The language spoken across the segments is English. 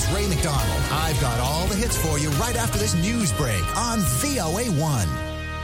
Ray McDonald. I've got all the hits for you right after this news break on VOA1.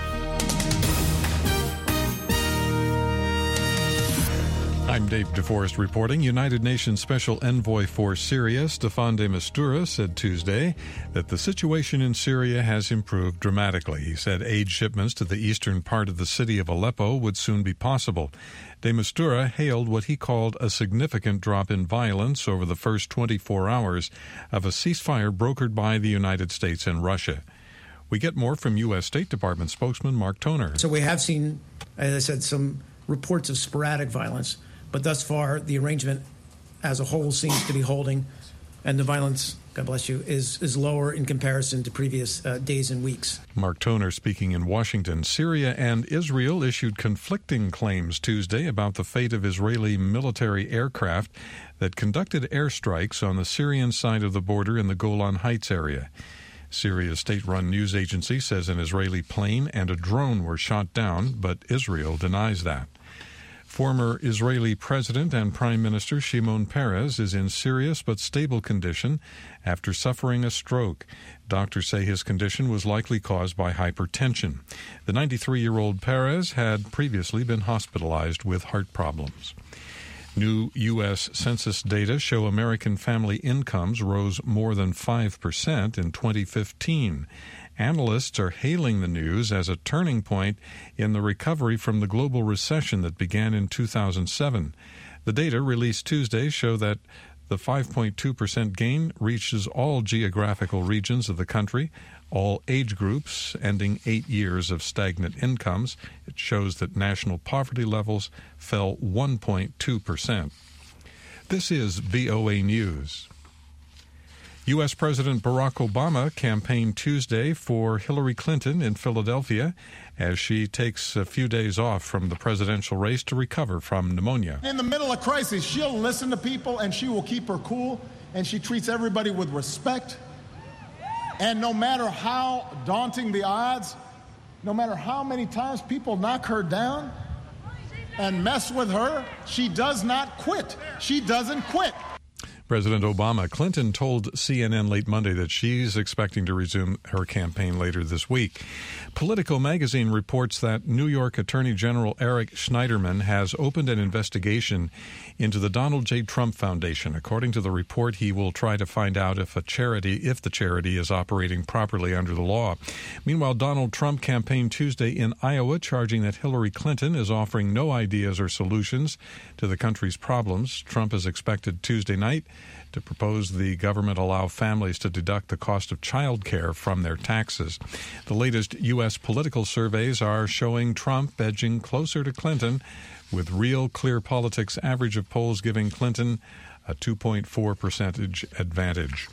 I'm Dave DeForest reporting. United Nations Special Envoy for Syria, Staffan de Mistura, said Tuesday that the situation in Syria has improved dramatically. He said aid shipments to the eastern part of the city of Aleppo would soon be possible. De Mistura hailed what he called a significant drop in violence over the first 24 hours of a ceasefire brokered by the United States and Russia. We get more from U.S. State Department spokesman Mark Toner. So we have seen, as I said, some reports of sporadic violence. But thus far, the arrangement as a whole seems to be holding, and the violence, God bless you, is lower in comparison to previous days and weeks. Mark Toner speaking in Washington. Syria and Israel issued conflicting claims Tuesday about the fate of Israeli military aircraft that conducted airstrikes on the Syrian side of the border in the Golan Heights area. Syria's state-run news agency says an Israeli plane and a drone were shot down, but Israel denies that. Former Israeli President and Prime Minister Shimon Peres is in serious but stable condition after suffering a stroke. Doctors say his condition was likely caused by hypertension. The 93-year-old Peres had previously been hospitalized with heart problems. New U.S. Census data show American family incomes rose more than 5% in 2015. Analysts are hailing the news as a turning point in the recovery from the global recession that began in 2007. The data released Tuesday show that the 5.2% gain reaches all geographical regions of the country, all age groups, ending 8 years of stagnant incomes. It shows that national poverty levels fell 1.2%. This is VOA News. U.S. President Barack Obama campaigned Tuesday for Hillary Clinton in Philadelphia as she takes a few days off from the presidential race to recover from pneumonia. In the middle of crisis, she'll listen to people and she will keep her cool, and she treats everybody with respect. And no matter how daunting the odds, no matter how many times people knock her down and mess with her, she does not quit. She doesn't quit. President Obama. Clinton told CNN late Monday that she's expecting to resume her campaign later this week. Politico magazine reports that New York Attorney General Eric Schneiderman has opened an investigation into the Donald J. Trump Foundation. According to the report, he will try to find out if the charity is operating properly under the law. Meanwhile, Donald Trump campaigned Tuesday in Iowa, charging that Hillary Clinton is offering no ideas or solutions to the country's problems. Trump is expected Tuesday night to propose the government allow families to deduct the cost of child care from their taxes. The latest U.S. political surveys are showing Trump edging closer to Clinton, with Real Clear Politics average of polls giving Clinton a 2.4 percentage advantage.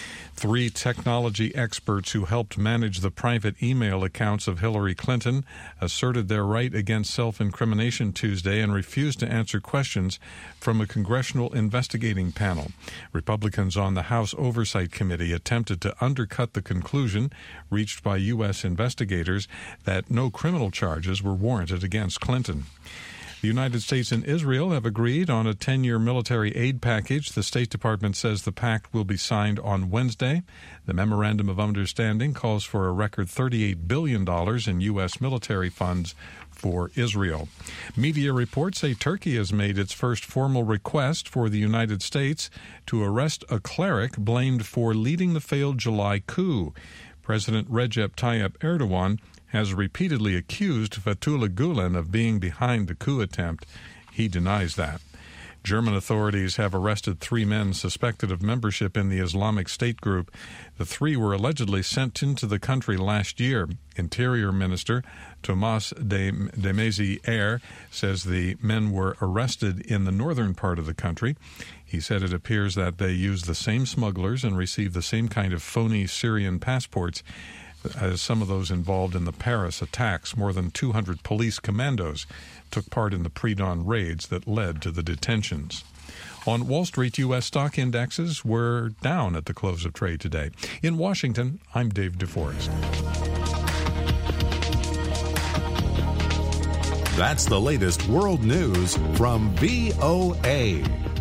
3 technology experts who helped manage the private email accounts of Hillary Clinton asserted their right against self-incrimination Tuesday and refused to answer questions from a congressional investigating panel. Republicans on the House Oversight Committee attempted to undercut the conclusion reached by U.S. investigators that no criminal charges were warranted against Clinton. The United States and Israel have agreed on a 10-year military aid package. The State Department says the pact will be signed on Wednesday. The Memorandum of Understanding calls for a record $38 billion in U.S. military funds for Israel. Media reports say Turkey has made its first formal request for the United States to arrest a cleric blamed for leading the failed July coup. President Recep Tayyip Erdogan has repeatedly accused Fethullah Gulen of being behind the coup attempt. He denies that. German authorities have arrested 3 men suspected of membership in the Islamic State group. The 3 were allegedly sent into the country last year. Interior Minister Thomas de Maizière says the men were arrested in the northern part of the country. He said it appears that they used the same smugglers and received the same kind of phony Syrian passports as some of those involved in the Paris attacks. More than 200 police commandos took part in the pre-dawn raids that led to the detentions. On Wall Street, U.S. stock indexes were down at the close of trade today. In Washington, I'm Dave DeForest. That's the latest world news from VOA.